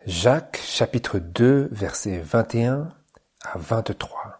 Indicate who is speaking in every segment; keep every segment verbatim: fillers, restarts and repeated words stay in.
Speaker 1: Jacques chapitre deux versets vingt et un à vingt-trois.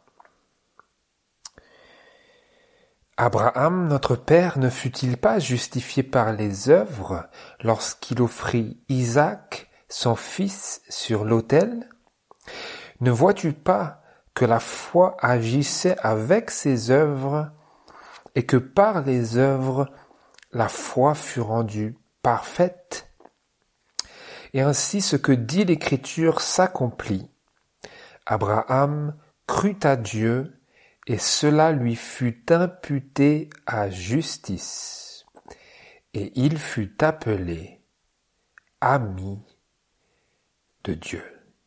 Speaker 1: Abraham, notre père, ne fut-il pas justifié par les œuvres lorsqu'il offrit Isaac, son fils, sur l'autel? Ne vois-tu pas que la foi agissait avec ses œuvres et que par les œuvres, la foi fut rendue parfaite? Et ainsi ce que dit l'Écriture s'accomplit. Abraham crut à Dieu, et cela lui fut imputé à justice. Et il fut appelé ami de Dieu.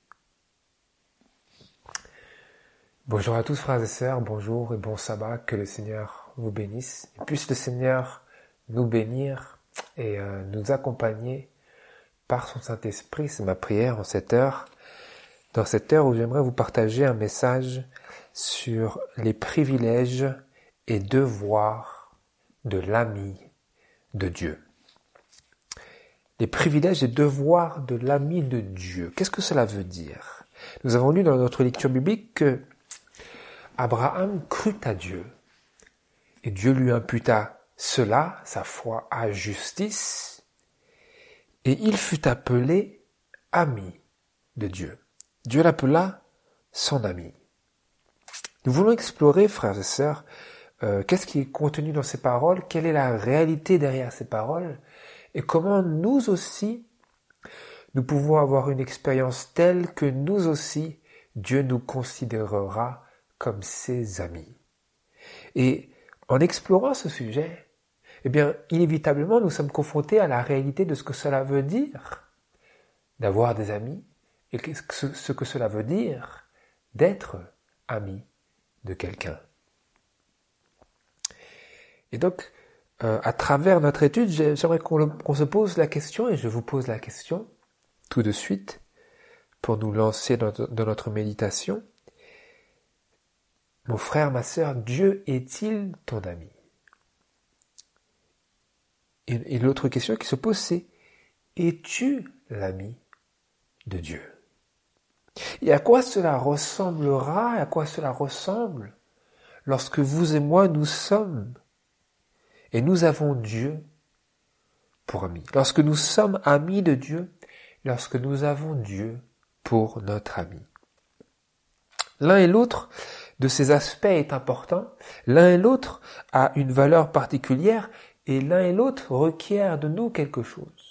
Speaker 1: Bonjour à tous frères et sœurs, bonjour et bon sabbat, que le Seigneur vous bénisse. Et puisse le Seigneur nous bénir et euh, nous accompagner par son Saint-Esprit. C'est ma prière en cette heure, dans cette heure où j'aimerais vous partager un message sur les privilèges et devoirs de l'ami de Dieu. Les privilèges et devoirs de l'ami de Dieu. Qu'est-ce que cela veut dire? Nous avons lu dans notre lecture biblique que Abraham crut à Dieu et Dieu lui imputa cela, sa foi, à justice, et il fut appelé ami de Dieu. Dieu l'appela son ami. Nous voulons explorer, frères et sœurs, euh, qu'est-ce qui est contenu dans ces paroles, quelle est la réalité derrière ces paroles, et comment nous aussi, nous pouvons avoir une expérience telle que nous aussi, Dieu nous considérera comme ses amis. Et en explorant ce sujet, eh bien, inévitablement, nous sommes confrontés à la réalité de ce que cela veut dire d'avoir des amis, et ce que cela veut dire d'être ami de quelqu'un. Et donc, euh, à travers notre étude, j'aimerais qu'on, qu'on se pose la question, et je vous pose la question tout de suite, pour nous lancer dans, dans notre méditation. Mon frère, ma sœur, Dieu est-il ton ami? Et, et l'autre question qui se pose, c'est, es-tu l'ami de Dieu? Et à quoi cela ressemblera, à quoi cela ressemble lorsque vous et moi nous sommes et nous avons Dieu pour ami. Lorsque nous sommes amis de Dieu, lorsque nous avons Dieu pour notre ami. L'un et l'autre de ces aspects est important, l'un et l'autre a une valeur particulière et l'un et l'autre requiert de nous quelque chose.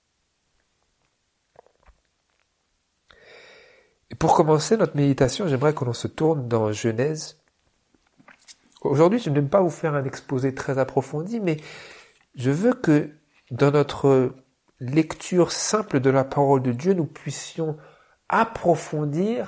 Speaker 1: Et pour commencer notre méditation, j'aimerais que l'on se tourne dans Genèse. Aujourd'hui, je ne vais pas vous faire un exposé très approfondi, mais je veux que dans notre lecture simple de la parole de Dieu, nous puissions approfondir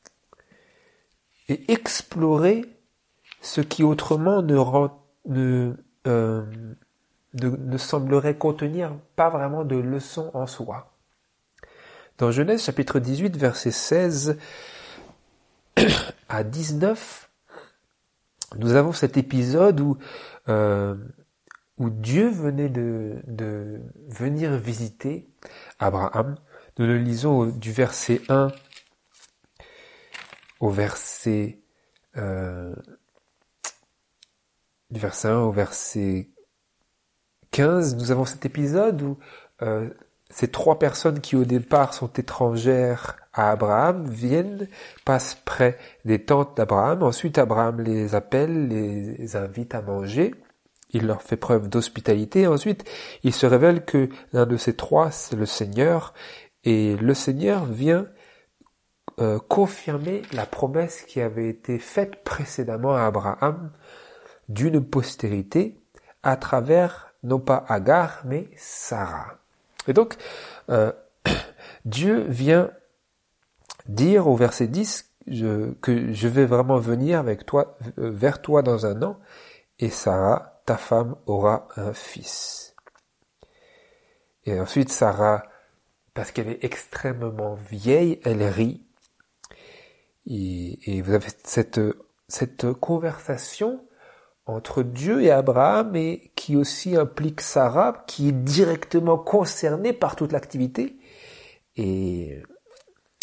Speaker 1: et explorer ce qui autrement ne, rend, ne, euh, ne, ne semblerait contenir pas vraiment de leçons en soi. Dans Genèse chapitre dix-huit, versets seize à dix-neuf, nous avons cet épisode où, euh, où Dieu venait de, de venir visiter Abraham. Nous le lisons du verset un au verset euh, du verset un au verset quinze. Nous avons cet épisode où euh, ces trois personnes qui au départ sont étrangères à Abraham viennent, passent près des tentes d'Abraham. Ensuite, Abraham les appelle, les invite à manger. Il leur fait preuve d'hospitalité. Ensuite, il se révèle que l'un de ces trois, c'est le Seigneur. Et le Seigneur vient euh, confirmer la promesse qui avait été faite précédemment à Abraham d'une postérité à travers, non pas Agar, mais Sarah. Et donc, euh, Dieu vient dire au verset dix je, que je vais vraiment venir avec toi, euh, vers toi dans un an, et Sarah, ta femme, aura un fils. Et ensuite, Sarah, parce qu'elle est extrêmement vieille, elle rit. Et, et vous avez cette, cette conversation entre Dieu et Abraham, et qui aussi implique Sarah, qui est directement concernée par toute l'activité. Et,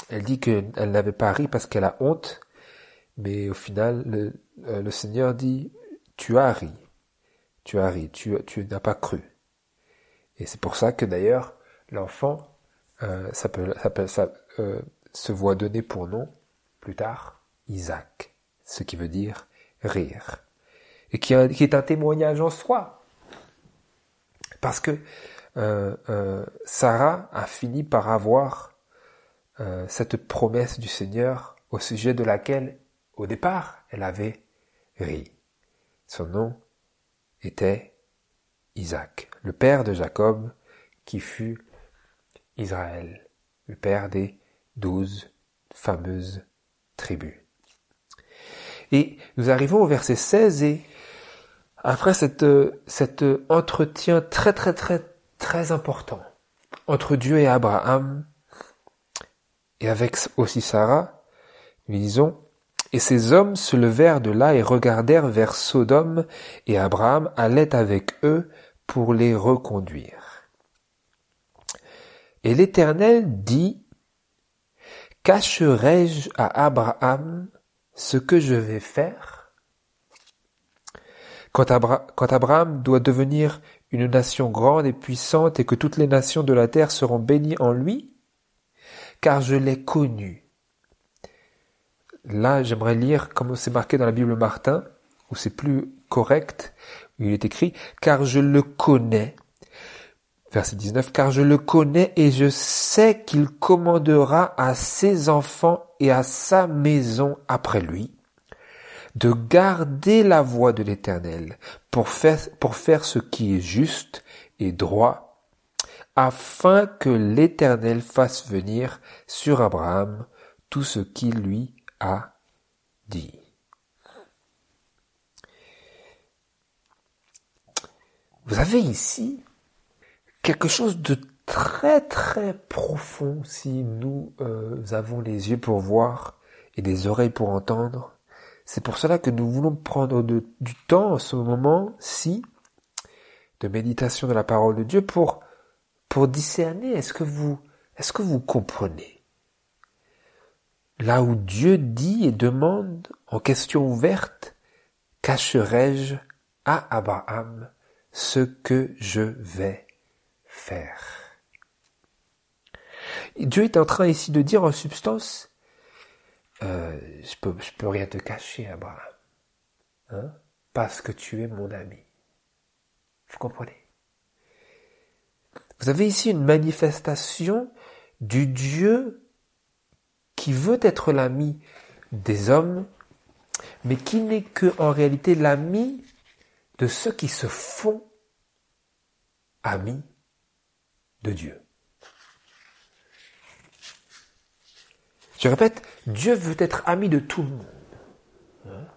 Speaker 1: elle dit qu'elle n'avait pas ri parce qu'elle a honte, mais au final, le, euh, le Seigneur dit, tu as ri, tu as ri, tu, tu n'as pas cru. Et c'est pour ça que d'ailleurs, l'enfant euh, ça peut, ça peut, ça, euh, se voit donner pour nom, plus tard, Isaac, ce qui veut dire rire. Et qui, a, qui est un témoignage en soi. Parce que euh, euh, Sarah a fini par avoir euh, cette promesse du Seigneur au sujet de laquelle, au départ, elle avait ri. Son nom était Isaac, le père de Jacob, qui fut Israël, le père des douze fameuses tribus. Et nous arrivons au verset seize et après cette, cet entretien très très très très important entre Dieu et Abraham et avec aussi Sarah, nous lisons « Et ces hommes se levèrent de là et regardèrent vers Sodome, et Abraham allait avec eux pour les reconduire. Et l'Éternel dit, « Cacherai-je à Abraham ce que je vais faire ?» Quand, Abra- quand Abraham doit devenir une nation grande et puissante et que toutes les nations de la terre seront bénies en lui, car je l'ai connu. Là, j'aimerais lire comme c'est marqué dans la Bible Martin, où c'est plus correct, où il est écrit « Car je le connais ». Verset dix-neuf, « Car je le connais et je sais qu'il commandera à ses enfants et à sa maison après lui de garder la voie de l'Éternel pour faire, pour faire ce qui est juste et droit, afin que l'Éternel fasse venir sur Abraham tout ce qu'il lui a dit. » Vous avez ici quelque chose de très très profond si nous euh, avons les yeux pour voir et des oreilles pour entendre. C'est pour cela que nous voulons prendre de, du temps en ce moment-ci de méditation de la parole de Dieu pour, pour discerner, est-ce que vous, est-ce que vous comprenez? Là où Dieu dit et demande en question ouverte, cacherai-je à Abraham ce que je vais faire? Et Dieu est en train ici de dire en substance, euh, je peux, je peux rien te cacher, Abraham, hein, parce que tu es mon ami. Vous comprenez? Vous avez ici une manifestation du Dieu qui veut être l'ami des hommes, mais qui n'est que en réalité l'ami de ceux qui se font amis de Dieu. Je répète, Dieu veut être ami de tout le monde. Hein?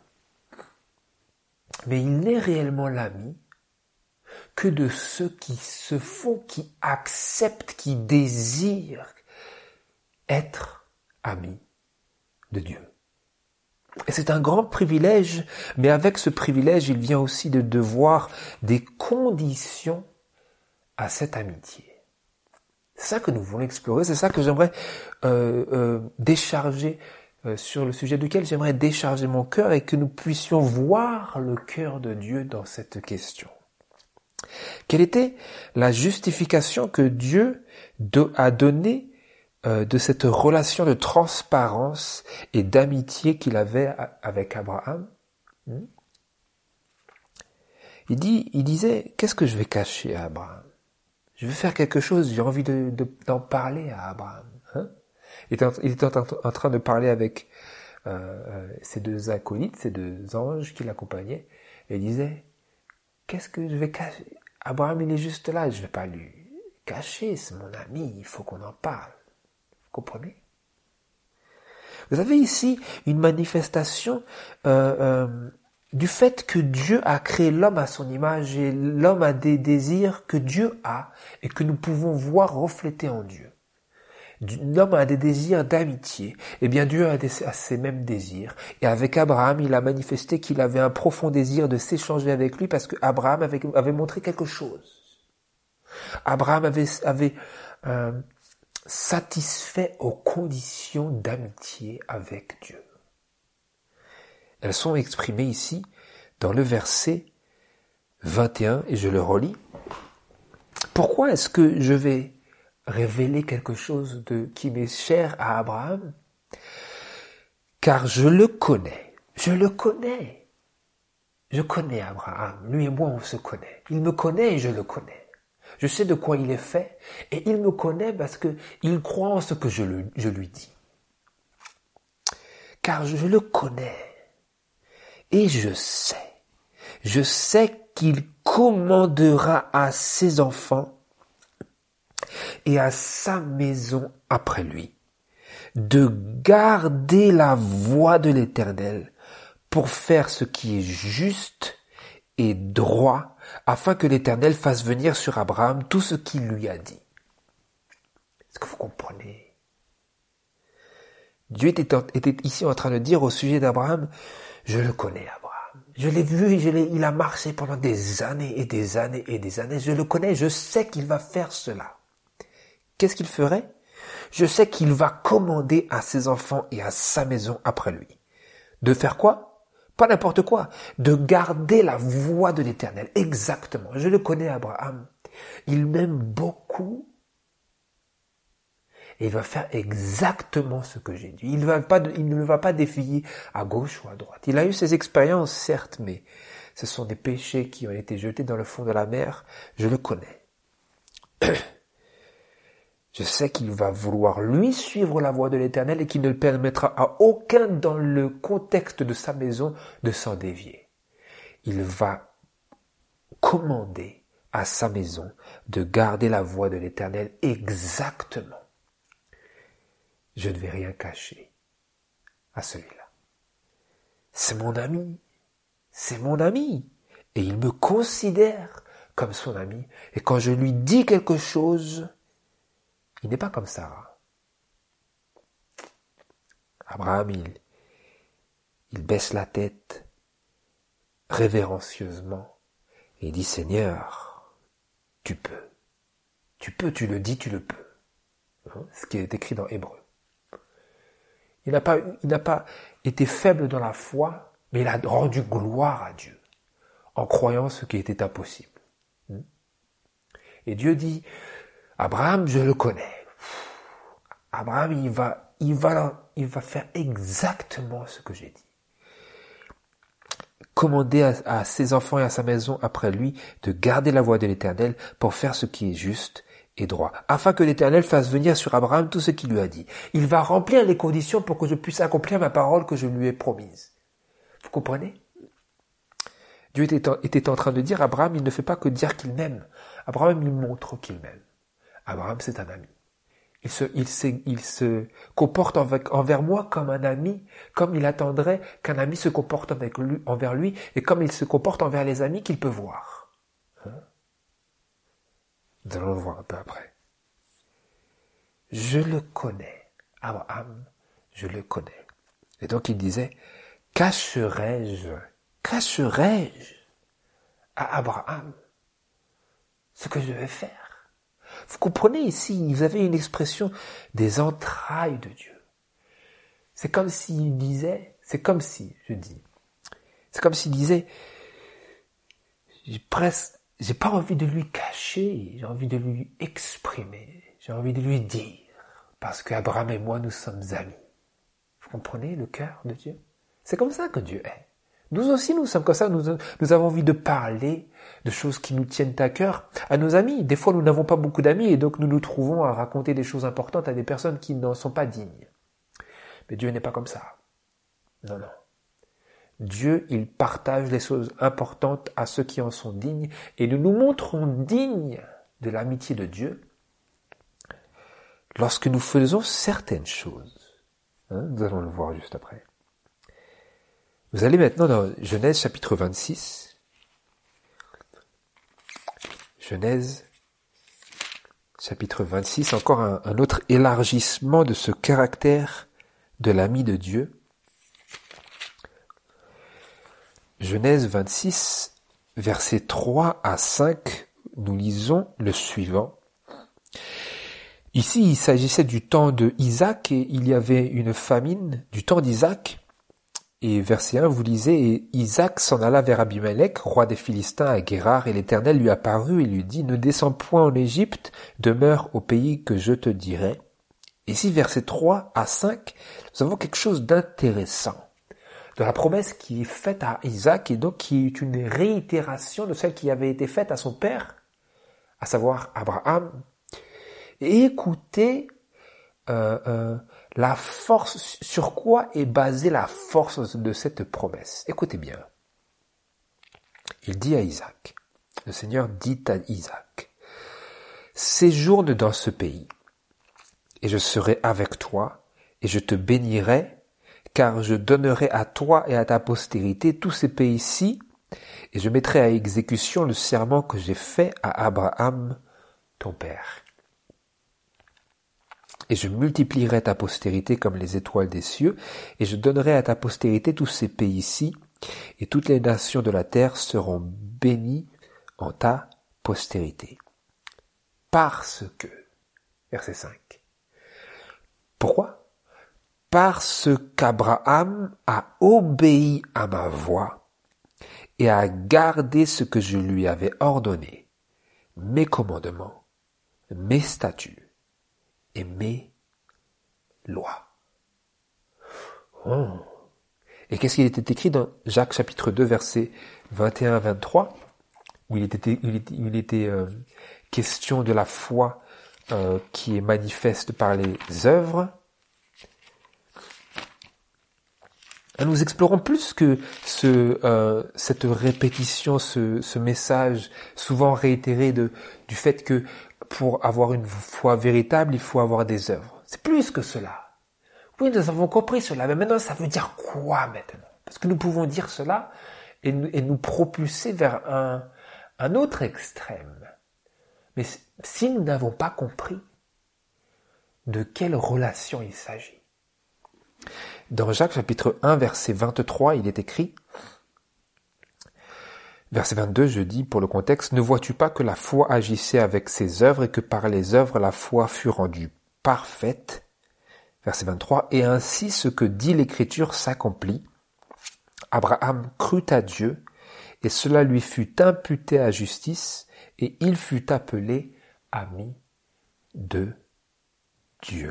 Speaker 1: Mais il n'est réellement l'ami que de ceux qui se font, qui acceptent, qui désirent être amis de Dieu. Et c'est un grand privilège, mais avec ce privilège, il vient aussi de devoir des conditions à cette amitié. C'est ça que nous voulons explorer, c'est ça que j'aimerais euh, euh, décharger, euh, sur le sujet duquel j'aimerais décharger mon cœur et que nous puissions voir le cœur de Dieu dans cette question. Quelle était la justification que Dieu do- a donnée euh, de cette relation de transparence et d'amitié qu'il avait a- avec Abraham? hmm il, dit, il disait, qu'est-ce que je vais cacher à Abraham? Je veux faire quelque chose, j'ai envie de, de, d'en parler à Abraham. Hein? Il était, en, il était en, en train de parler avec euh, ces deux acolytes, ces deux anges qui l'accompagnaient, et il disait, qu'est-ce que je vais cacher? Abraham, il est juste là, je ne vais pas lui cacher, c'est mon ami, il faut qu'on en parle. Vous comprenez? Vous avez ici une manifestation euh, euh, du fait que Dieu a créé l'homme à son image et l'homme a des désirs que Dieu a et que nous pouvons voir reflétés en Dieu. L'homme a des désirs d'amitié, et bien Dieu a, des, a ces mêmes désirs. Et avec Abraham, il a manifesté qu'il avait un profond désir de s'échanger avec lui parce que Abraham avait, avait montré quelque chose. Abraham avait, avait euh, satisfait aux conditions d'amitié avec Dieu. Elles sont exprimées ici dans le verset vingt et un, et je le relis. Pourquoi est-ce que je vais révéler quelque chose de qui m'est cher à Abraham? Car je le connais, je le connais. Je connais Abraham, lui et moi on se connaît. Il me connaît et je le connais. Je sais de quoi il est fait et il me connaît parce que il croit en ce que je, le, je lui dis. Car je le connais et je sais, je sais qu'il commandera à ses enfants et à sa maison après lui de garder la voie de l'Éternel pour faire ce qui est juste et droit, afin que l'Éternel fasse venir sur Abraham tout ce qu'il lui a dit. Est-ce que vous comprenez? Dieu était, était ici en train de dire au sujet d'Abraham, je le connais Abraham, je l'ai vu, je l'ai, il a marché pendant des années et des années et des années, je le connais, je sais qu'il va faire cela. Qu'est-ce qu'il ferait? Je sais qu'il va commander à ses enfants et à sa maison après lui. De faire quoi? Pas n'importe quoi. De garder la voie de l'Éternel. Exactement. Je le connais, Abraham. Il m'aime beaucoup. Et il va faire exactement ce que j'ai dit. Il, va pas, il ne va pas défier à gauche ou à droite. Il a eu ses expériences, certes, mais ce sont des péchés qui ont été jetés dans le fond de la mer. Je le connais. Je sais qu'il va vouloir lui suivre la voie de l'Éternel et qu'il ne permettra à aucun dans le contexte de sa maison de s'en dévier. Il va commander à sa maison de garder la voie de l'Éternel exactement. Je ne vais rien cacher à celui-là. C'est mon ami. C'est mon ami. Et il me considère comme son ami. Et quand je lui dis quelque chose, il n'est pas comme Sarah. Abraham, il, il baisse la tête révérencieusement et dit, Seigneur, tu peux. Tu peux, tu le dis, tu le peux. Hein, ce qui est écrit dans Hébreu. Il n'a pas, il n'a pas été faible dans la foi, mais il a rendu gloire à Dieu en croyant ce qui était impossible. Et Dieu dit, Abraham, je le connais. Abraham, il va, il va, il va faire exactement ce que j'ai dit. Commander à, à ses enfants et à sa maison après lui de garder la voie de l'Éternel pour faire ce qui est juste et droit, afin que l'Éternel fasse venir sur Abraham tout ce qu'il lui a dit. Il va remplir les conditions pour que je puisse accomplir ma parole que je lui ai promise. Vous comprenez? Dieu était en, était en train de dire, Abraham, il ne fait pas que dire qu'il m'aime. Abraham, il montre qu'il m'aime. Abraham, c'est un ami. Il se, il se, il se comporte avec, envers moi comme un ami, comme il attendrait qu'un ami se comporte avec lui, envers lui, et comme il se comporte envers les amis qu'il peut voir. Hein? Nous allons le voir un peu après. Je le connais. Abraham, je le connais. Et donc il disait, cacherai-je, cacherai-je à Abraham ce que je vais faire? Vous comprenez ici, vous avez une expression des entrailles de Dieu. C'est comme s'il disait, c'est comme si, je dis, c'est comme s'il disait, j'ai presque, j'ai pas envie de lui cacher, j'ai envie de lui exprimer, j'ai envie de lui dire, parce qu'Abraham et moi, nous sommes amis. Vous comprenez le cœur de Dieu? C'est comme ça que Dieu est. Nous aussi, nous sommes comme ça, nous, nous avons envie de parler de choses qui nous tiennent à cœur à nos amis. Des fois, nous n'avons pas beaucoup d'amis et donc nous nous trouvons à raconter des choses importantes à des personnes qui n'en sont pas dignes. Mais Dieu n'est pas comme ça. Non, non. Dieu, il partage les choses importantes à ceux qui en sont dignes et nous nous montrons dignes de l'amitié de Dieu lorsque nous faisons certaines choses. Hein, nous allons le voir juste après. Vous allez maintenant dans Genèse chapitre vingt-six. Genèse chapitre vingt-six, encore un, un autre élargissement de ce caractère de l'ami de Dieu. Genèse vingt-six, versets trois à cinq, nous lisons le suivant. Ici, il s'agissait du temps de Isaac et il y avait une famine du temps d'Isaac. Et verset un, vous lisez, et Isaac s'en alla vers Abimelech, roi des Philistins à Guérar, et l'Éternel lui apparut et lui dit, ne descends point en Égypte, demeure au pays que je te dirai. Ici, versets trois à cinq, nous avons quelque chose d'intéressant. De la promesse qui est faite à Isaac et donc qui est une réitération de celle qui avait été faite à son père, à savoir Abraham. Et écoutez euh, euh, la force, sur quoi est basée la force de cette promesse. Écoutez bien. Il dit à Isaac, le Seigneur dit à Isaac, séjourne dans ce pays, et je serai avec toi, et je te bénirai, car je donnerai à toi et à ta postérité tous ces pays-ci, et je mettrai à exécution le serment que j'ai fait à Abraham, ton père. Et je multiplierai ta postérité comme les étoiles des cieux, et je donnerai à ta postérité tous ces pays-ci, et toutes les nations de la terre seront bénies en ta postérité. Parce que, verset cinq, pourquoi ? Parce qu'Abraham a obéi à ma voix et a gardé ce que je lui avais ordonné, mes commandements, mes statuts et mes lois. Oh. Et qu'est-ce qu'il était écrit dans Jacques chapitre deux, versets vingt et un à vingt-trois, où il était, il était, il était euh, question de la foi euh, qui est manifeste par les œuvres. Nous explorons plus que ce, euh, cette répétition, ce, ce message souvent réitéré de, du fait que pour avoir une foi véritable, il faut avoir des œuvres. C'est plus que cela. Oui, nous avons compris cela, mais maintenant ça veut dire quoi maintenant ? Parce que nous pouvons dire cela et nous, et nous propulser vers un, un autre extrême. Mais si nous n'avons pas compris de quelle relation il s'agit. Dans Jacques chapitre un, verset vingt-trois, il est écrit, verset vingt-deux, je dis pour le contexte, « Ne vois-tu pas que la foi agissait avec ses œuvres et que par les œuvres la foi fut rendue parfaite ?» Verset vingt-trois, « Et ainsi ce que dit l'Écriture s'accomplit. Abraham crut à Dieu, et cela lui fut imputé à justice, et il fut appelé ami de Dieu. »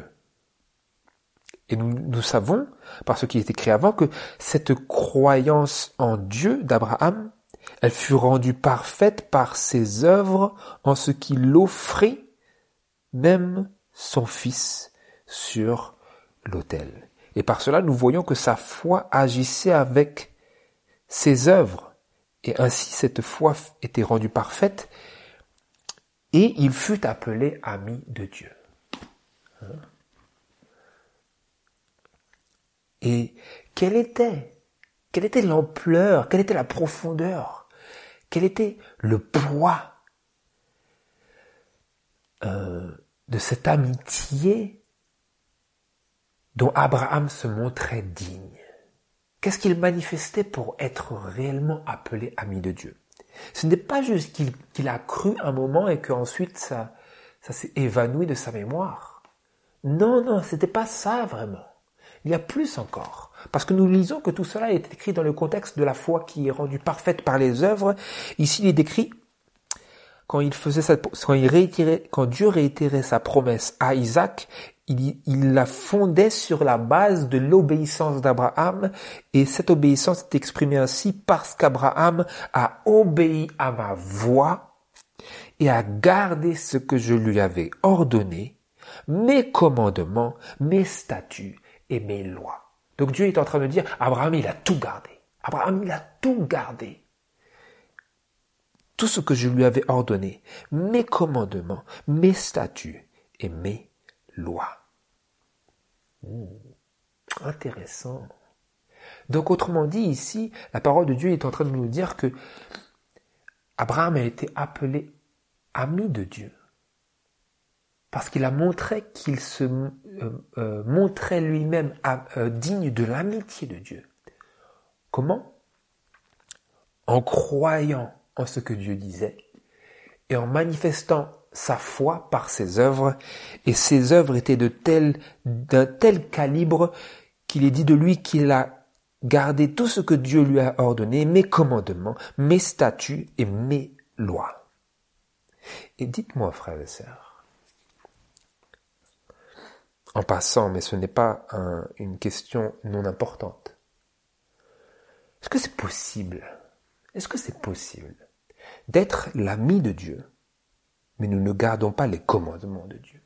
Speaker 1: Et nous, nous savons, par ce qui est écrit avant, que cette croyance en Dieu d'Abraham, elle fut rendue parfaite par ses œuvres en ce qu'il offrit même son fils sur l'autel. Et par cela, nous voyons que sa foi agissait avec ses œuvres. Et ainsi, cette foi était rendue parfaite et il fut appelé ami de Dieu. Hein? Et quelle était, quelle était l'ampleur, quelle était la profondeur, quel était le poids euh, de cette amitié dont Abraham se montrait digne. Qu'est-ce qu'il manifestait pour être réellement appelé ami de Dieu? Ce n'est pas juste qu'il, qu'il a cru un moment et qu'ensuite ça, ça s'est évanoui de sa mémoire. Non, non, c'était pas ça vraiment. Il y a plus encore. Parce que nous lisons que tout cela est écrit dans le contexte de la foi qui est rendue parfaite par les œuvres. Ici, il est écrit, quand il faisait sa, quand il réitérait, quand Dieu réitérait sa promesse à Isaac, il, il la fondait sur la base de l'obéissance d'Abraham, et cette obéissance est exprimée ainsi parce qu'Abraham a obéi à ma voix et a gardé ce que je lui avais ordonné, mes commandements, mes statuts et mes lois. Donc Dieu est en train de dire, Abraham, il a tout gardé. Abraham, il a tout gardé. Tout ce que je lui avais ordonné, mes commandements, mes statuts et mes lois. Mmh, intéressant. Donc autrement dit ici, la parole de Dieu est en train de nous dire que Abraham a été appelé ami de Dieu. Parce qu'il a montré qu'il se euh, euh, montrait lui-même euh, digne de l'amitié de Dieu. Comment ? En croyant en ce que Dieu disait et en manifestant sa foi par ses œuvres, et ses œuvres étaient de tel, d'un tel calibre qu'il est dit de lui qu'il a gardé tout ce que Dieu lui a ordonné, mes commandements, mes statuts et mes lois. Et dites-moi, frères et sœurs, en passant, mais ce n'est pas un, une question non importante, est-ce que c'est possible, est-ce que c'est possible d'être l'ami de Dieu, mais nous ne gardons pas les commandements de Dieu?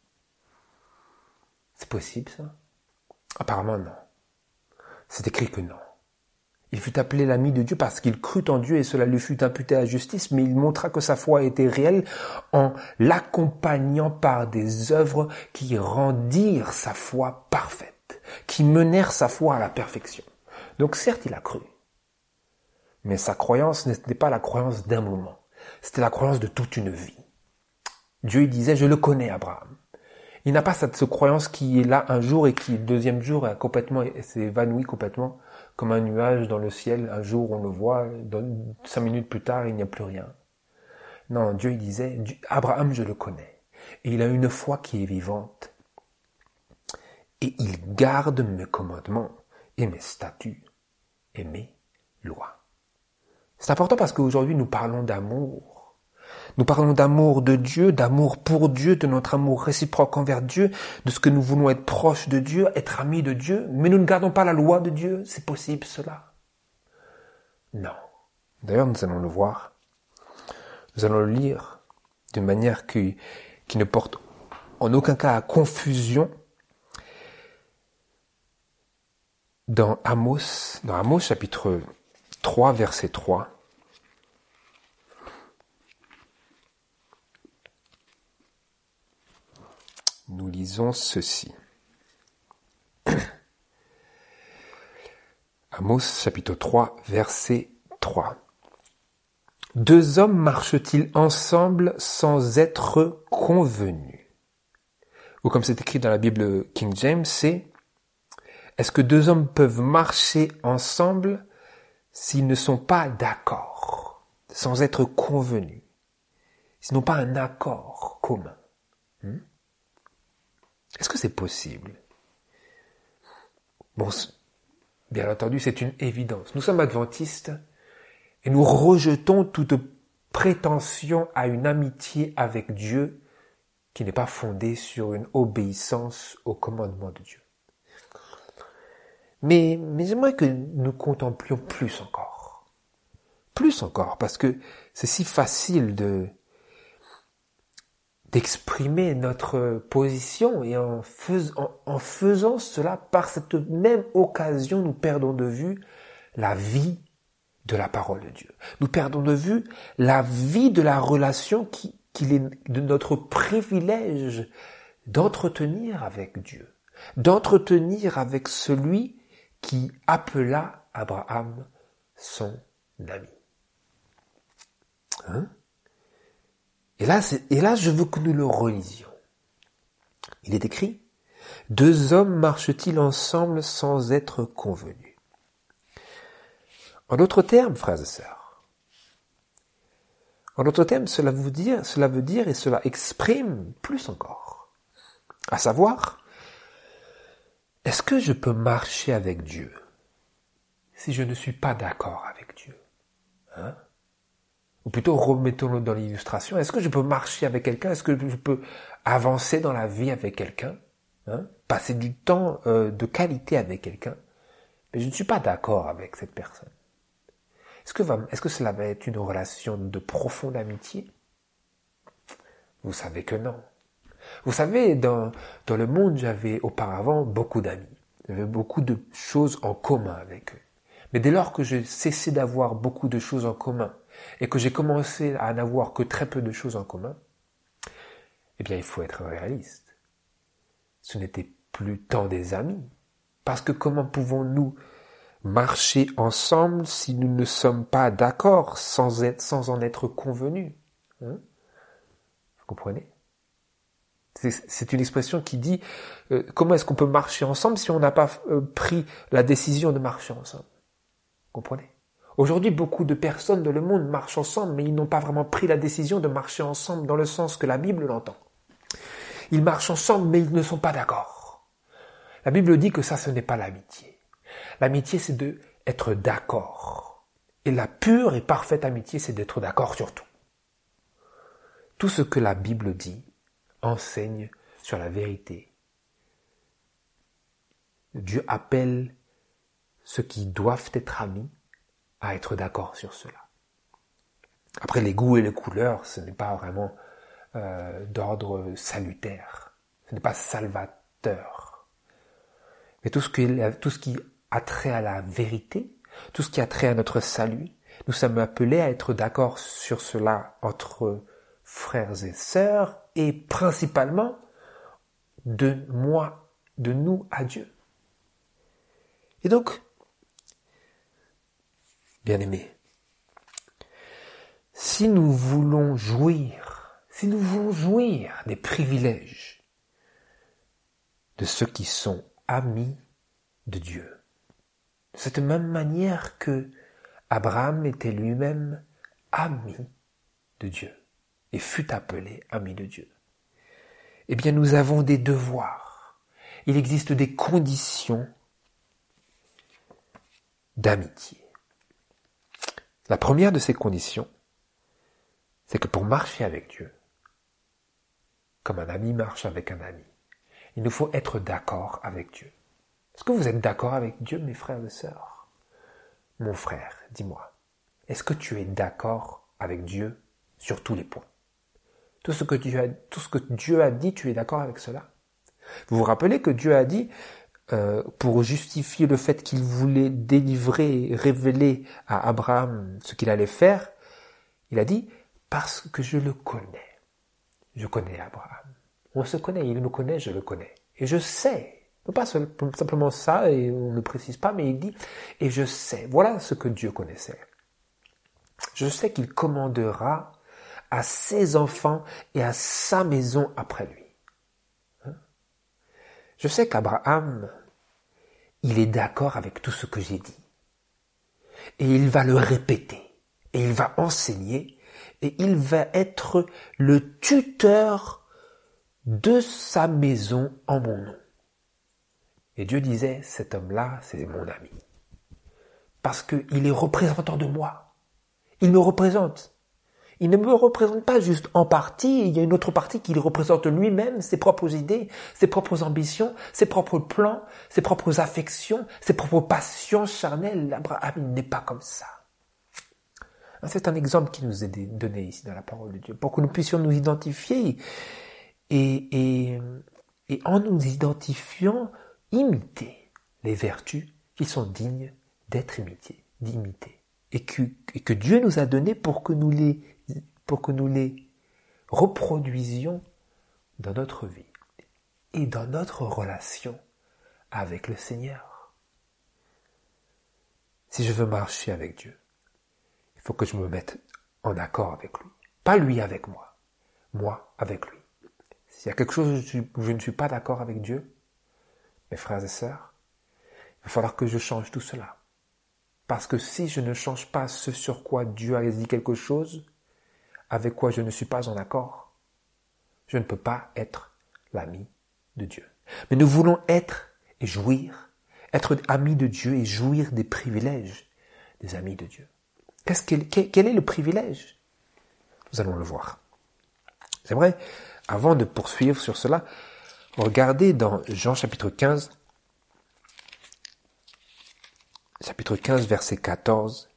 Speaker 1: C'est possible, ça? Apparemment, non. C'est écrit que non. Il fut appelé l'ami de Dieu parce qu'il crut en Dieu et cela lui fut imputé à justice, mais il montra que sa foi était réelle en l'accompagnant par des œuvres qui rendirent sa foi parfaite, qui menèrent sa foi à la perfection. Donc certes, il a cru, mais sa croyance n'était pas la croyance d'un moment, c'était la croyance de toute une vie. Dieu il disait, je le connais, Abraham. Il n'a pas cette croyance qui est là un jour et qui, le deuxième jour, a complètement, s'est évanoui complètement, comme un nuage dans le ciel. Un jour, on le voit, dans, cinq minutes plus tard, il n'y a plus rien. Non, Dieu il disait, Abraham, je le connais. Et il a une foi qui est vivante. Et il garde mes commandements et mes statuts et mes lois. C'est important parce qu'aujourd'hui, nous parlons d'amour. Nous parlons d'amour de Dieu, d'amour pour Dieu, de notre amour réciproque envers Dieu, de ce que nous voulons être proches de Dieu, être amis de Dieu, mais nous ne gardons pas la loi de Dieu. C'est possible cela? Non. D'ailleurs, nous allons le voir. Nous allons le lire d'une manière qui, qui ne porte en aucun cas à confusion. Dans Amos, dans Amos chapitre trois, verset trois, nous lisons ceci. Amos chapitre trois, verset trois. Deux hommes marchent-ils ensemble sans être convenus? Ou comme c'est écrit dans la Bible King James, c'est: est-ce que deux hommes peuvent marcher ensemble s'ils ne sont pas d'accord, sans être convenus, s'ils n'ont pas un accord commun? Hmm? Est-ce que c'est possible? Bon, bien entendu, c'est une évidence. Nous sommes adventistes et nous rejetons toute prétention à une amitié avec Dieu qui n'est pas fondée sur une obéissance au commandement de Dieu. Mais, mais j'aimerais que nous contemplions plus encore. Plus encore, parce que c'est si facile de d'exprimer notre position et en, fais, en, en faisant cela, par cette même occasion, nous perdons de vue la vie de la parole de Dieu. Nous perdons de vue la vie de la relation qui, qu'il est de notre privilège d'entretenir avec Dieu, d'entretenir avec celui qui appela Abraham son ami. Hein? Et là, c'est, et là, je veux que nous le relisions. Il est écrit, deux hommes marchent-ils ensemble sans être convenus? En d'autres termes, frères et sœurs, en d'autres termes, cela veut dire, cela veut dire et cela exprime plus encore. À savoir, est-ce que je peux marcher avec Dieu si je ne suis pas d'accord avec Dieu? Hein? Ou plutôt, remettons-le dans l'illustration. Est-ce que je peux marcher avec quelqu'un? Est-ce que je peux avancer dans la vie avec quelqu'un? Hein? Passer du temps euh, de qualité avec quelqu'un? Mais je ne suis pas d'accord avec cette personne. Est-ce que, va, est-ce que cela va être une relation de profonde amitié? Vous savez que non. Vous savez, dans, dans le monde, j'avais auparavant beaucoup d'amis. J'avais beaucoup de choses en commun avec eux. Mais dès lors que j'ai cessé d'avoir beaucoup de choses en commun et que j'ai commencé à n'avoir que très peu de choses en commun, eh bien, il faut être réaliste. Ce n'était plus tant des amis. Parce que comment pouvons-nous marcher ensemble si nous ne sommes pas d'accord, sans être, sans en être convenus? Hein? Vous comprenez? C'est, c'est une expression qui dit euh, comment est-ce qu'on peut marcher ensemble si on n'a pas euh, pris la décision de marcher ensemble? Vous comprenez? Aujourd'hui, beaucoup de personnes dans le monde marchent ensemble, mais ils n'ont pas vraiment pris la décision de marcher ensemble dans le sens que la Bible l'entend. Ils marchent ensemble, mais ils ne sont pas d'accord. La Bible dit que ça, ce n'est pas l'amitié. L'amitié, c'est de être d'accord. Et la pure et parfaite amitié, c'est d'être d'accord sur tout. Tout ce que la Bible dit enseigne sur la vérité. Dieu appelle ceux qui doivent être amis à être d'accord sur cela. Après, les goûts et les couleurs, ce n'est pas vraiment euh, d'ordre salutaire. Ce n'est pas salvateur. Mais tout ce qui, tout ce qui a trait à la vérité, tout ce qui a trait à notre salut, nous sommes appelés à être d'accord sur cela entre frères et sœurs et principalement de moi, de nous à Dieu. Et donc, bien-aimés, si nous voulons jouir, si nous voulons jouir des privilèges de ceux qui sont amis de Dieu, de cette même manière que Abraham était lui-même ami de Dieu et fut appelé ami de Dieu, eh bien nous avons des devoirs. Il existe des conditions d'amitié. La première de ces conditions, c'est que pour marcher avec Dieu, comme un ami marche avec un ami, il nous faut être d'accord avec Dieu. Est-ce que vous êtes d'accord avec Dieu, mes frères et sœurs? Mon frère, dis-moi, est-ce que tu es d'accord avec Dieu sur tous les points? Tout ce que Dieu a, tout ce que Dieu a dit, tu es d'accord avec cela? Vous vous rappelez que Dieu a dit, euh, pour justifier le fait qu'il voulait délivrer, révéler à Abraham ce qu'il allait faire, il a dit, parce que je le connais. Je connais Abraham. On se connaît, il me connaît, je le connais. Et je sais, pas simplement ça, et on ne précise pas, mais il dit, et je sais, voilà ce que Dieu connaissait. Je sais qu'il commandera à ses enfants et à sa maison après lui. Je sais qu'Abraham, il est d'accord avec tout ce que j'ai dit. Et il va le répéter. Et il va enseigner. Et il va être le tuteur de sa maison en mon nom. Et Dieu disait, cet homme-là, c'est mon ami. Parce qu'il est représentant de moi. Il me représente. Il ne me représente pas juste en partie, il y a une autre partie qui représente lui-même, ses propres idées, ses propres ambitions, ses propres plans, ses propres affections, ses propres passions charnelles. Abraham n'est pas comme ça. C'est un exemple qui nous est donné ici dans la parole de Dieu, pour que nous puissions nous identifier et, et, et en nous identifiant, imiter les vertus qui sont dignes d'être imitées, d'imiter. Et que, et que Dieu nous a donné pour que nous les pour que nous les reproduisions dans notre vie et dans notre relation avec le Seigneur. Si je veux marcher avec Dieu, il faut que je me mette en accord avec lui. Pas lui avec moi, moi avec lui. S'il y a quelque chose où je ne suis pas d'accord avec Dieu, mes frères et sœurs, il va falloir que je change tout cela. Parce que si je ne change pas ce sur quoi Dieu a dit quelque chose, avec quoi je ne suis pas en accord, je ne peux pas être l'ami de Dieu. Mais nous voulons être et jouir, être amis de Dieu et jouir des privilèges des amis de Dieu. Qu'est-ce quel, quel est le privilège? Nous allons le voir. C'est vrai, avant de poursuivre sur cela, regardez dans Jean chapitre quinze, chapitre quinze, verset quatorze,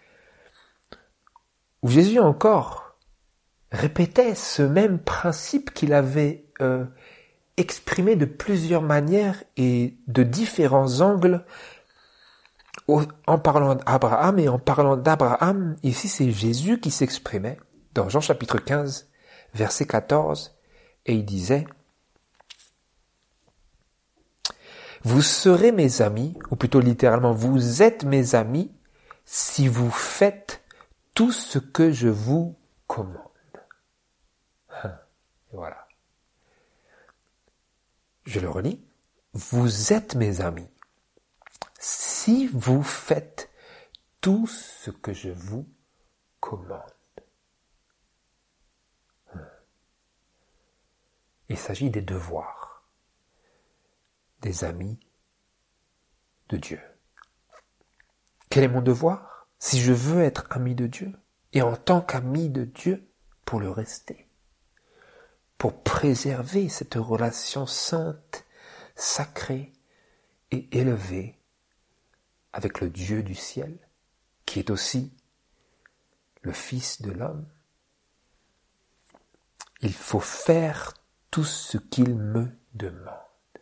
Speaker 1: où Jésus encore répétait ce même principe qu'il avait euh, exprimé de plusieurs manières et de différents angles au, en parlant d'Abraham. Et en parlant d'Abraham, ici c'est Jésus qui s'exprimait dans Jean chapitre quinze, verset quatorze, et il disait « Vous serez mes amis, ou plutôt littéralement, vous êtes mes amis si vous faites tout ce que je vous commande. » Et voilà. Je le relis. Vous êtes mes amis si vous faites tout ce que je vous commande. Il s'agit des devoirs des amis de Dieu. Quel est mon devoir? Si je veux être ami de Dieu, et en tant qu'ami de Dieu, pour le rester, pour préserver cette relation sainte, sacrée et élevée avec le Dieu du ciel, qui est aussi le Fils de l'homme, il faut faire tout ce qu'il me demande.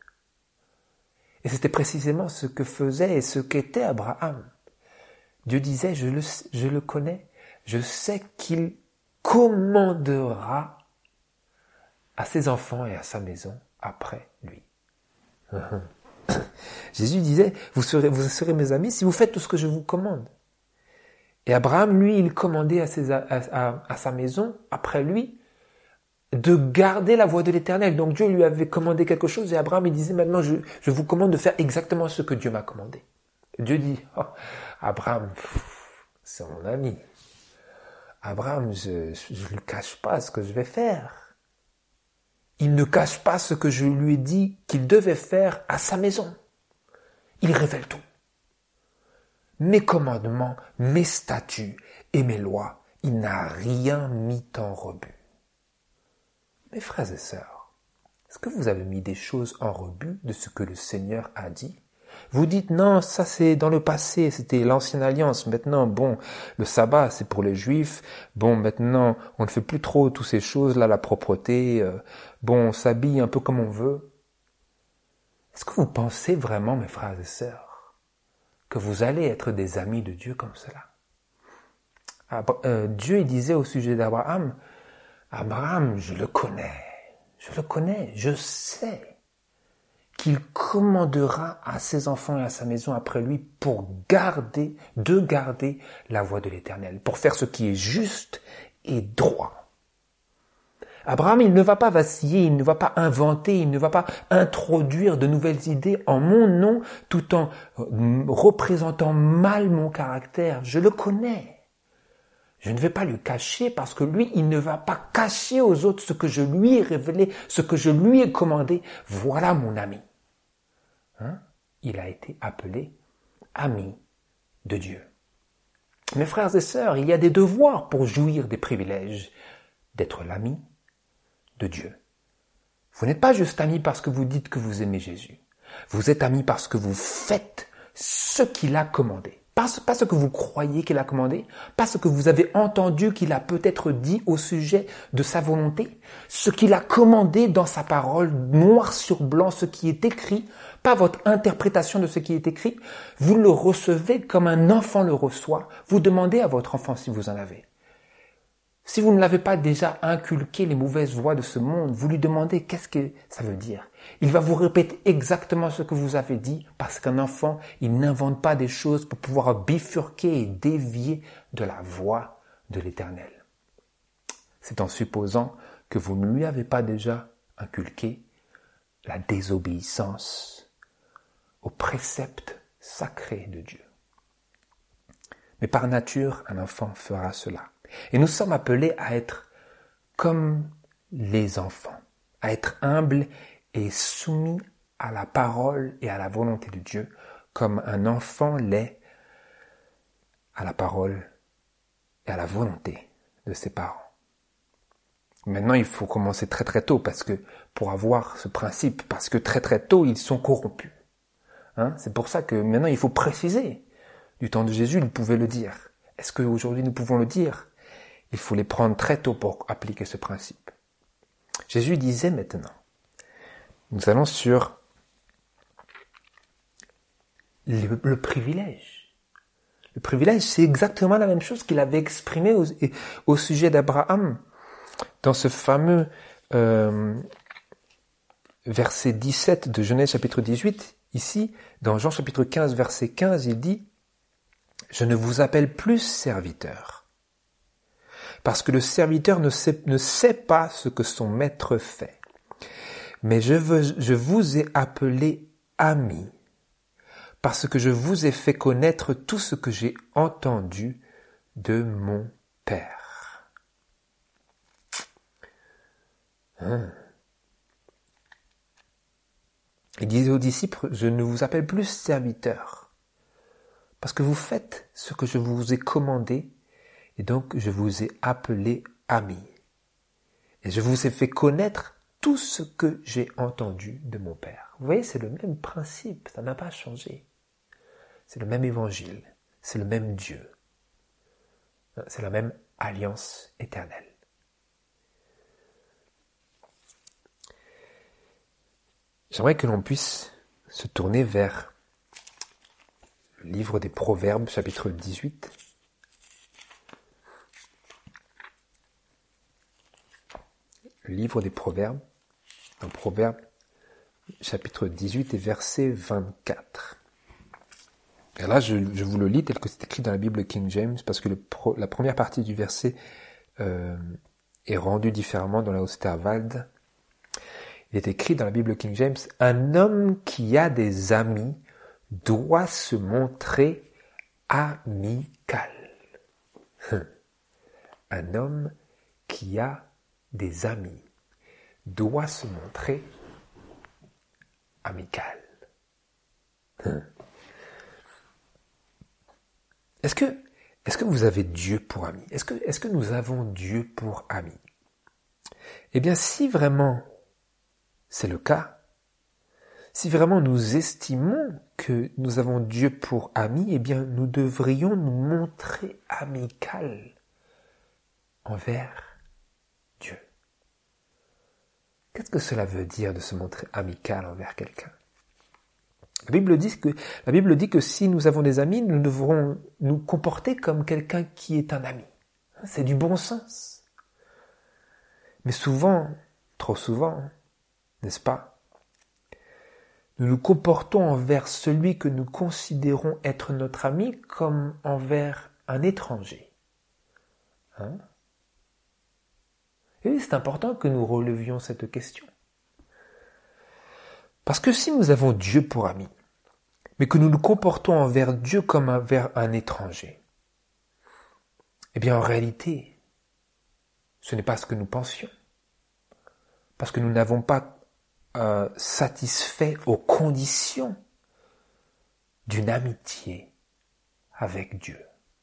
Speaker 1: Et c'était précisément ce que faisait et ce qu'était Abraham. Dieu disait, je le, je le connais, je sais qu'il commandera à ses enfants et à sa maison après lui. Jésus disait, vous serez, vous serez mes amis si vous faites tout ce que je vous commande. Et Abraham, lui, il commandait à, ses, à, à, à sa maison, après lui, de garder la voie de l'Éternel. Donc Dieu lui avait commandé quelque chose et Abraham, il disait, maintenant je, je vous commande de faire exactement ce que Dieu m'a commandé. Dieu dit, oh, Abraham, c'est mon ami. Abraham, je ne lui cache pas ce que je vais faire. Il ne cache pas ce que je lui ai dit qu'il devait faire à sa maison. Il révèle tout. Mes commandements, mes statuts et mes lois, il n'a rien mis en rebut. Mes frères et sœurs, est-ce que vous avez mis des choses en rebut de ce que le Seigneur a dit? Vous dites, non, ça c'est dans le passé, c'était l'ancienne alliance. Maintenant, bon, le sabbat c'est pour les juifs. Bon, maintenant, on ne fait plus trop toutes ces choses-là, la propreté. Euh, bon, on s'habille un peu comme on veut. Est-ce que vous pensez vraiment, mes frères et sœurs, que vous allez être des amis de Dieu comme cela? Abra- euh, Dieu, il disait au sujet d'Abraham, Abraham, je le connais, je le connais, je sais qu'il commandera à ses enfants et à sa maison après lui pour garder, de garder la voie de l'Éternel, pour faire ce qui est juste et droit. Abraham, il ne va pas vaciller, il ne va pas inventer, il ne va pas introduire de nouvelles idées en mon nom tout en représentant mal mon caractère. Je le connais. Je ne vais pas lui cacher parce que lui, il ne va pas cacher aux autres ce que je lui ai révélé, ce que je lui ai commandé. Voilà mon ami. Hein? Il a été appelé ami de Dieu. Mes frères et sœurs, il y a des devoirs pour jouir des privilèges d'être l'ami de Dieu. Vous n'êtes pas juste ami parce que vous dites que vous aimez Jésus. Vous êtes ami parce que vous faites ce qu'il a commandé. Pas, pas ce que vous croyez qu'il a commandé, pas ce que vous avez entendu qu'il a peut-être dit au sujet de sa volonté, ce qu'il a commandé dans sa parole, noir sur blanc, ce qui est écrit, pas votre interprétation de ce qui est écrit, vous le recevez comme un enfant le reçoit, vous demandez à votre enfant si vous en avez. Si vous ne l'avez pas déjà inculqué les mauvaises voies de ce monde, vous lui demandez qu'est-ce que ça veut dire. Il va vous répéter exactement ce que vous avez dit parce qu'un enfant, il n'invente pas des choses pour pouvoir bifurquer et dévier de la voie de l'Éternel. C'est en supposant que vous ne lui avez pas déjà inculqué la désobéissance aux préceptes sacrés de Dieu. Mais par nature, un enfant fera cela. Et nous sommes appelés à être comme les enfants, à être humbles et soumis à la parole et à la volonté de Dieu, comme un enfant l'est à la parole et à la volonté de ses parents. Maintenant, il faut commencer très très tôt parce que pour avoir ce principe, parce que très très tôt, ils sont corrompus. Hein? C'est pour ça que maintenant, il faut préciser. Du temps de Jésus, il pouvait le dire. Est-ce qu'aujourd'hui, nous pouvons le dire? Il faut les prendre très tôt pour appliquer ce principe. Jésus disait maintenant, nous allons sur le, le privilège. Le privilège, c'est exactement la même chose qu'il avait exprimé au, au sujet d'Abraham dans ce fameux euh, verset dix-sept de Genèse chapitre dix-huit. Ici, dans Jean chapitre quinze, verset quinze, il dit « Je ne vous appelle plus serviteur. » Parce que le serviteur ne sait, ne sait pas ce que son maître fait. Mais je, veux, je vous ai appelé ami, parce que je vous ai fait connaître tout ce que j'ai entendu de mon Père. Hum. Il disait aux disciples, je ne vous appelle plus serviteurs, parce que vous faites ce que je vous ai commandé, et donc je vous ai appelé amis. Et je vous ai fait connaître tout ce que j'ai entendu de mon Père. Vous voyez, c'est le même principe, ça n'a pas changé. C'est le même évangile, c'est le même Dieu. C'est la même alliance éternelle. J'aimerais que l'on puisse se tourner vers le livre des Proverbes, chapitre dix-huit. Le livre des Proverbes, dans Proverbes, chapitre dix-huit et verset vingt-quatre. Et là, je, je vous le lis tel que c'est écrit dans la Bible King James, parce que le pro, la première partie du verset euh, est rendue différemment dans la Osterwald. Il est écrit dans la Bible King James, « Un homme qui a des amis doit se montrer amical. » Un homme qui a des amis doit se montrer amical. Est-ce que, est-ce que vous avez Dieu pour ami? Est-ce que, est-ce que nous avons Dieu pour ami? Eh bien, si vraiment c'est le cas, si vraiment nous estimons que nous avons Dieu pour ami, eh bien, nous devrions nous montrer amical envers Dieu. Qu'est-ce que cela veut dire de se montrer amical envers quelqu'un? La Bible dit que, la Bible dit que si nous avons des amis, nous devrons nous comporter comme quelqu'un qui est un ami. C'est du bon sens. Mais souvent, trop souvent, n'est-ce pas? Nous nous comportons envers celui que nous considérons être notre ami comme envers un étranger. Hein? Et c'est important que nous relevions cette question. Parce que si nous avons Dieu pour ami, mais que nous nous comportons envers Dieu comme envers un étranger, eh bien en réalité, ce n'est pas ce que nous pensions. Parce que nous n'avons pas euh, satisfait aux conditions d'une amitié avec Dieu.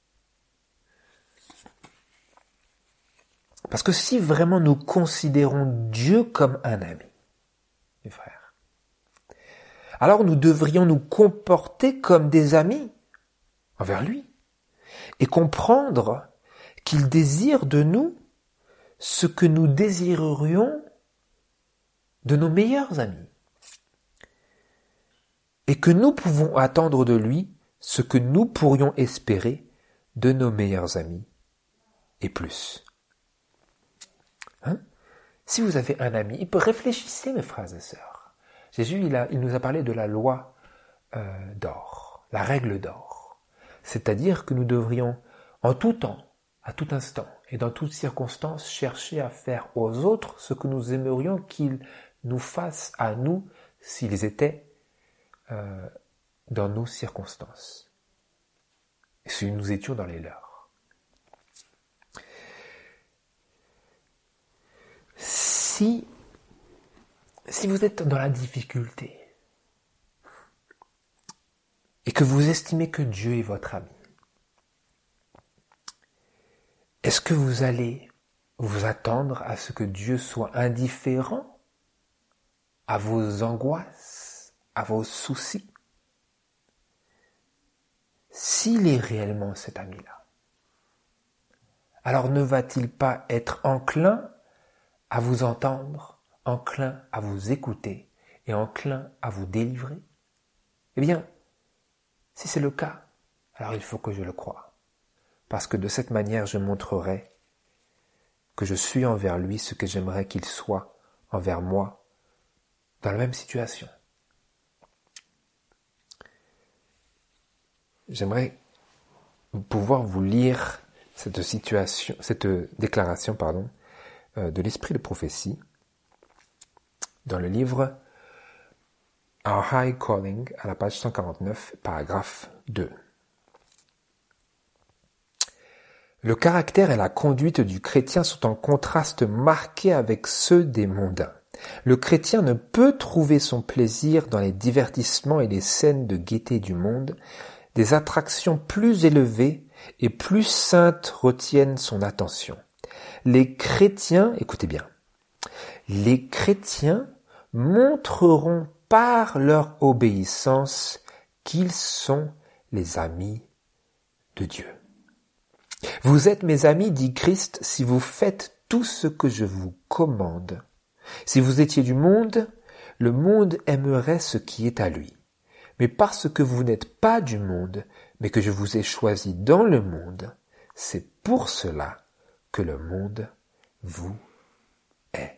Speaker 1: Parce que si vraiment nous considérons Dieu comme un ami, mes frères, alors nous devrions nous comporter comme des amis envers lui et comprendre qu'il désire de nous ce que nous désirerions de nos meilleurs amis et que nous pouvons attendre de lui ce que nous pourrions espérer de nos meilleurs amis et plus. Hein? Si vous avez un ami, réfléchissez mes frères et sœurs. Jésus, il, a, il nous a parlé de la loi euh, d'or, la règle d'or. C'est-à-dire que nous devrions en tout temps, à tout instant et dans toutes circonstances chercher à faire aux autres ce que nous aimerions qu'ils nous fassent à nous s'ils étaient euh, dans nos circonstances. Et si nous étions dans les leurs. Si, si vous êtes dans la difficulté et que vous estimez que Dieu est votre ami, est-ce que vous allez vous attendre à ce que Dieu soit indifférent à vos angoisses, à vos soucis? S'il est réellement cet ami-là, alors ne va-t-il pas être enclin à vous entendre, enclin à vous écouter et enclin à vous délivrer? Eh bien, si c'est le cas, alors il faut que je le croie. Parce que de cette manière, je montrerai que je suis envers lui ce que j'aimerais qu'il soit envers moi dans la même situation. J'aimerais pouvoir vous lire cette situation, cette déclaration, pardon, de l'esprit de prophétie dans le livre Our High Calling, à la page cent quarante-neuf, paragraphe deux. Le caractère et la conduite du chrétien sont en contraste marqué avec ceux des mondains. Le chrétien ne peut trouver son plaisir dans les divertissements et les scènes de gaieté du monde. Des attractions plus élevées et plus saintes retiennent son attention. Les chrétiens, écoutez bien, les chrétiens montreront par leur obéissance qu'ils sont les amis de Dieu. Vous êtes mes amis, dit Christ, si vous faites tout ce que je vous commande. Si vous étiez du monde, le monde aimerait ce qui est à lui. Mais parce que vous n'êtes pas du monde, mais que je vous ai choisi dans le monde, c'est pour cela que le monde vous est.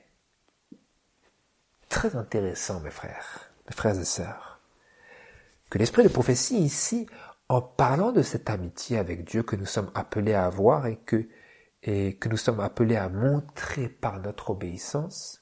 Speaker 1: Très intéressant, mes frères, mes frères et sœurs, que l'esprit de prophétie ici, en parlant de cette amitié avec Dieu que nous sommes appelés à avoir et que, et que nous sommes appelés à montrer par notre obéissance,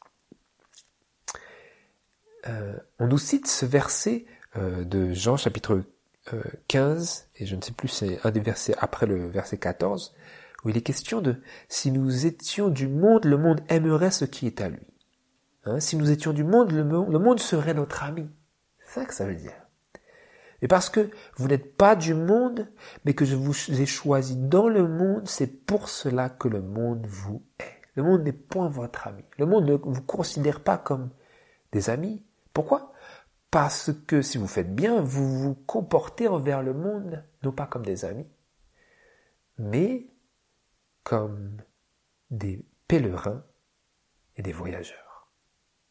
Speaker 1: euh, on nous cite ce verset euh, de Jean chapitre euh, quinze, et je ne sais plus, c'est un des versets après le verset quatorze, où il est question de « si nous étions du monde, le monde aimerait ce qui est à lui. Hein, si nous étions du monde, le monde, le monde serait notre ami. » C'est ça que ça veut dire. Et parce que vous n'êtes pas du monde, mais que je vous ai choisi dans le monde, c'est pour cela que le monde vous est. Le monde n'est point votre ami. Le monde ne vous considère pas comme des amis. Pourquoi ? Parce que si vous faites bien, vous vous comportez envers le monde, non pas comme des amis, mais comme des pèlerins et des voyageurs. Hein ?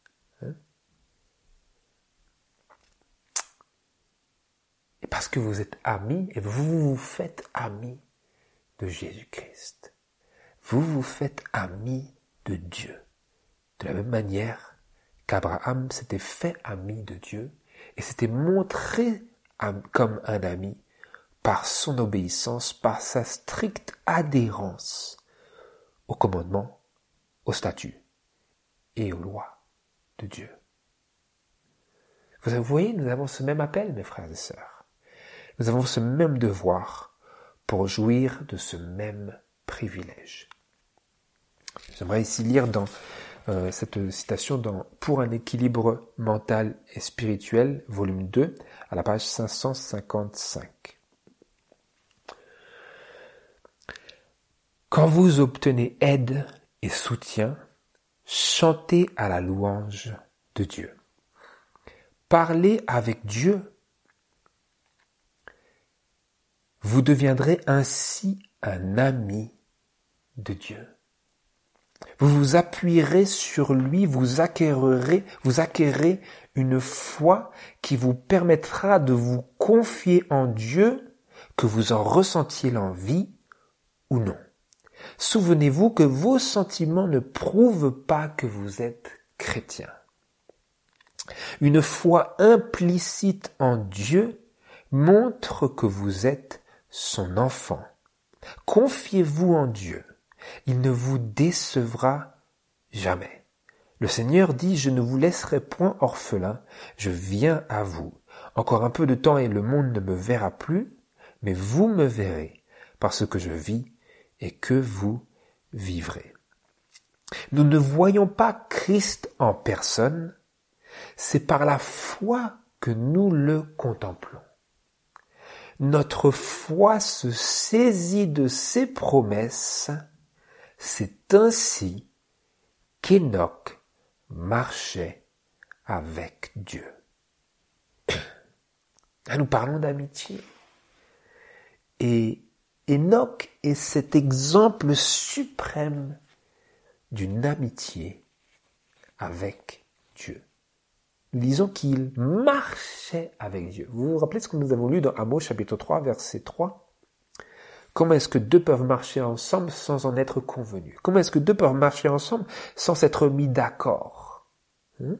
Speaker 1: Et parce que vous êtes amis, et vous vous faites amis de Jésus-Christ. Vous vous faites amis de Dieu. De la même manière qu'Abraham s'était fait ami de Dieu et s'était montré comme un ami par son obéissance, par sa stricte adhérence aux commandements, aux statuts et aux lois de Dieu. Vous voyez, nous avons ce même appel, mes frères et sœurs. Nous avons ce même devoir pour jouir de ce même privilège. J'aimerais ici lire dans euh, cette citation dans « Pour un équilibre mental et spirituel », volume deux, à la page cinq cent cinquante-cinq. Quand vous obtenez aide et soutien, chantez à la louange de Dieu. Parlez avec Dieu. Vous deviendrez ainsi un ami de Dieu. Vous vous appuierez sur lui, vous acquérerez, vous acquérez une foi qui vous permettra de vous confier en Dieu, que vous en ressentiez l'envie ou non. Souvenez-vous que vos sentiments ne prouvent pas que vous êtes chrétien. Une foi implicite en Dieu montre que vous êtes son enfant. Confiez-vous en Dieu. Il ne vous décevra jamais. Le Seigneur dit, je ne vous laisserai point orphelin, je viens à vous. Encore un peu de temps et le monde ne me verra plus, mais vous me verrez, parce que je vis et que vous vivrez. Nous ne voyons pas Christ en personne, c'est par la foi que nous le contemplons. Notre foi se saisit de ses promesses. C'est ainsi qu'Enoch marchait avec Dieu. Là, nous parlons d'amitié. Et Enoch est cet exemple suprême d'une amitié avec Dieu. Nous disons qu'il marchait avec Dieu. Vous vous rappelez ce que nous avons lu dans Amos chapitre trois, verset trois ? Comment est-ce que deux peuvent marcher ensemble sans en être convenus ? Comment est-ce que deux peuvent marcher ensemble sans s'être mis d'accord ? hein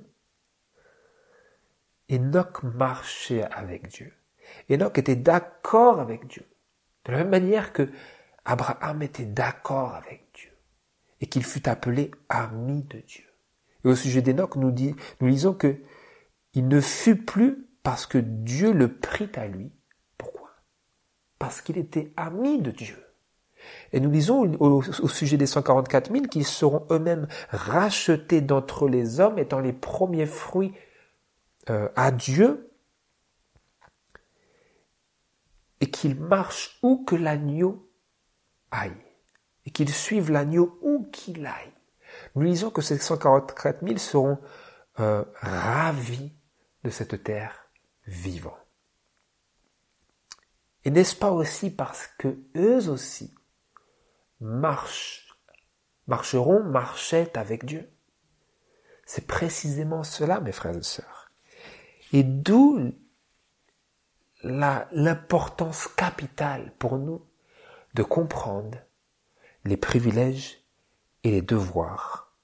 Speaker 1: Enoch marchait avec Dieu. Enoch était d'accord avec Dieu. De la même manière que Abraham était d'accord avec Dieu. Et qu'il fut appelé ami de Dieu. Et au sujet d'Enoch, nous, dit, nous lisons que il ne fut plus parce que Dieu le prit à lui. Pourquoi? Parce qu'il était ami de Dieu. Et nous lisons au, au sujet des cent quarante-quatre mille qu'ils seront eux-mêmes rachetés d'entre les hommes, étant les premiers fruits euh, à Dieu, et qu'ils marchent où que l'agneau aille, et qu'ils suivent l'agneau où qu'il aille. Nous lisons que ces cent quarante-quatre mille seront euh, ravis de cette terre vivante. Et n'est-ce pas aussi parce que eux aussi marchent, marcheront, marchaient avec Dieu? C'est précisément cela, mes frères et sœurs. Et d'où la, l'importance capitale pour nous de comprendre les privilèges et les devoirs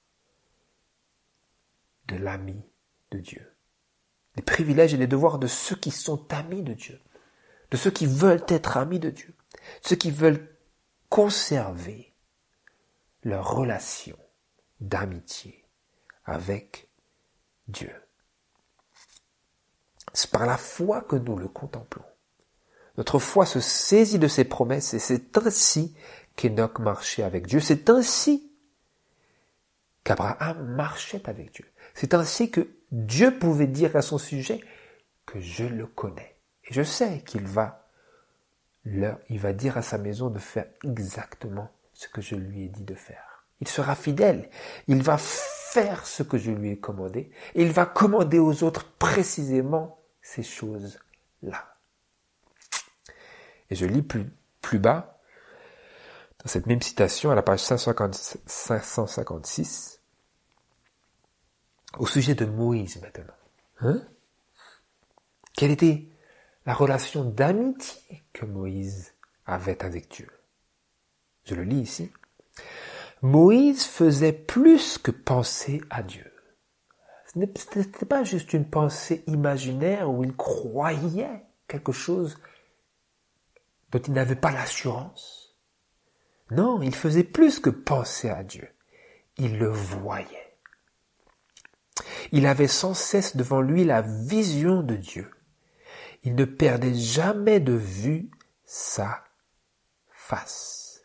Speaker 1: de l'ami de Dieu. Les privilèges et les devoirs de ceux qui sont amis de Dieu, de ceux qui veulent être amis de Dieu, ceux qui veulent conserver leur relation d'amitié avec Dieu. C'est par la foi que nous le contemplons. Notre foi se saisit de ses promesses et c'est ainsi qu'Enoch marchait avec Dieu. C'est ainsi qu'Abraham marchait avec Dieu. C'est ainsi que Dieu pouvait dire à son sujet que je le connais. Et je sais qu'il va, leur, il va dire à sa maison de faire exactement ce que je lui ai dit de faire. Il sera fidèle. Il va faire ce que je lui ai commandé. Et il va commander aux autres précisément ces choses-là. Et je lis plus, plus bas, dans cette même citation, à la page cinq cent cinquante-six, au sujet de Moïse maintenant. Hein? Quelle était la relation d'amitié que Moïse avait avec Dieu? Je le lis ici. Moïse faisait plus que penser à Dieu. Ce n'était pas juste une pensée imaginaire où il croyait quelque chose dont il n'avait pas l'assurance. Non, il faisait plus que penser à Dieu. Il le voyait. Il avait sans cesse devant lui la vision de Dieu. Il ne perdait jamais de vue sa face.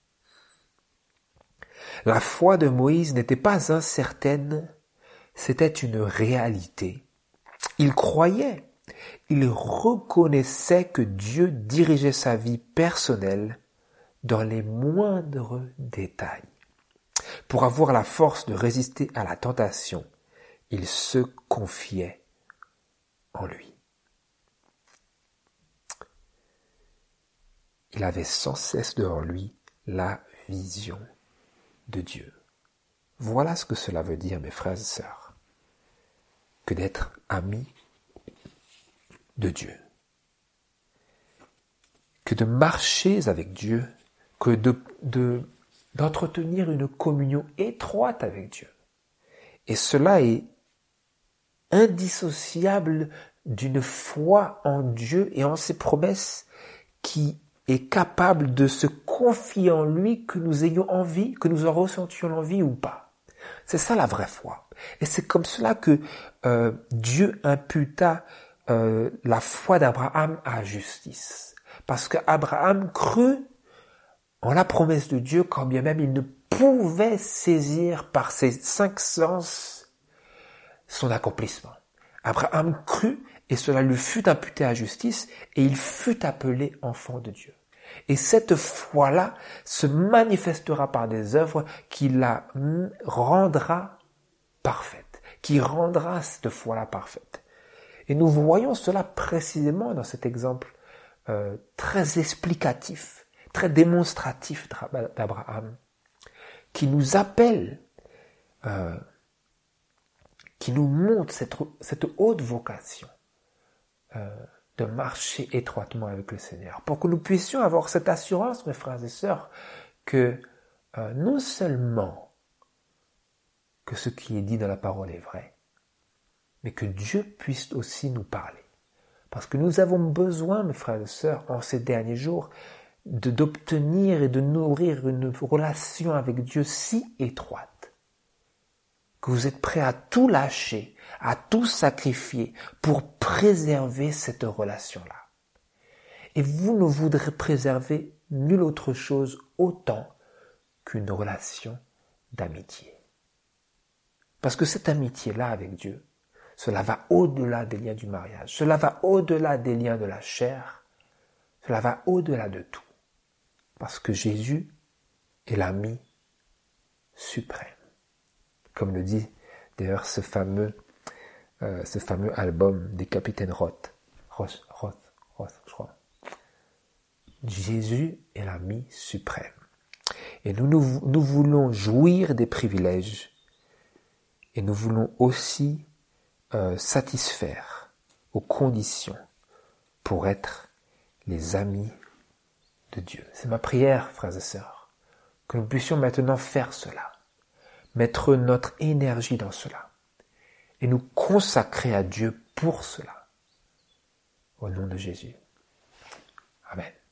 Speaker 1: La foi de Moïse n'était pas incertaine, c'était une réalité. Il croyait, il reconnaissait que Dieu dirigeait sa vie personnelle dans les moindres détails. Pour avoir la force de résister à la tentation, il se confiait en lui. Il avait sans cesse devant lui la vision de Dieu. Voilà ce que cela veut dire, mes frères et sœurs, que d'être amis de Dieu. Que de marcher avec Dieu, que de, de, d'entretenir une communion étroite avec Dieu. Et cela est indissociable d'une foi en Dieu et en ses promesses qui est capable de se confier en lui, que nous ayons envie, que nous en ressentions l'envie ou pas. C'est ça la vraie foi. Et c'est comme cela que euh, Dieu imputa euh, la foi d'Abraham à justice. Parce qu'Abraham crut en la promesse de Dieu, quand bien même il ne pouvait saisir par ses cinq sens son accomplissement. Abraham crut et cela lui fut imputé à justice et il fut appelé enfant de Dieu. Et cette foi-là se manifestera par des œuvres qui la rendra parfaite, qui rendra cette foi-là parfaite. Et nous voyons cela précisément dans cet exemple euh, très explicatif, très démonstratif d'Abraham, qui nous appelle, euh, qui nous montre cette, cette haute vocation euh, de marcher étroitement avec le Seigneur, pour que nous puissions avoir cette assurance, mes frères et sœurs, que euh, non seulement que ce qui est dit dans la parole est vrai, mais que Dieu puisse aussi nous parler. Parce que nous avons besoin, mes frères et sœurs, en ces derniers jours, de, d'obtenir et de nourrir une relation avec Dieu si étroite, que vous êtes prêts à tout lâcher à tout sacrifier pour préserver cette relation-là. Et vous ne voudrez préserver nulle autre chose autant qu'une relation d'amitié. Parce que cette amitié-là avec Dieu, cela va au-delà des liens du mariage, cela va au-delà des liens de la chair, cela va au-delà de tout. Parce que Jésus est l'ami suprême. Comme le dit d'ailleurs ce fameux, euh, ce fameux album des Capitaines Roth. Roth, Roth, Roth, je crois. Jésus est l'ami suprême. Et nous, nous, nous voulons jouir des privilèges et nous voulons aussi euh, satisfaire aux conditions pour être les amis de Dieu. C'est ma prière, frères et sœurs, que nous puissions maintenant faire cela, mettre notre énergie dans cela et nous consacrer à Dieu pour cela. Au nom de Jésus. Amen.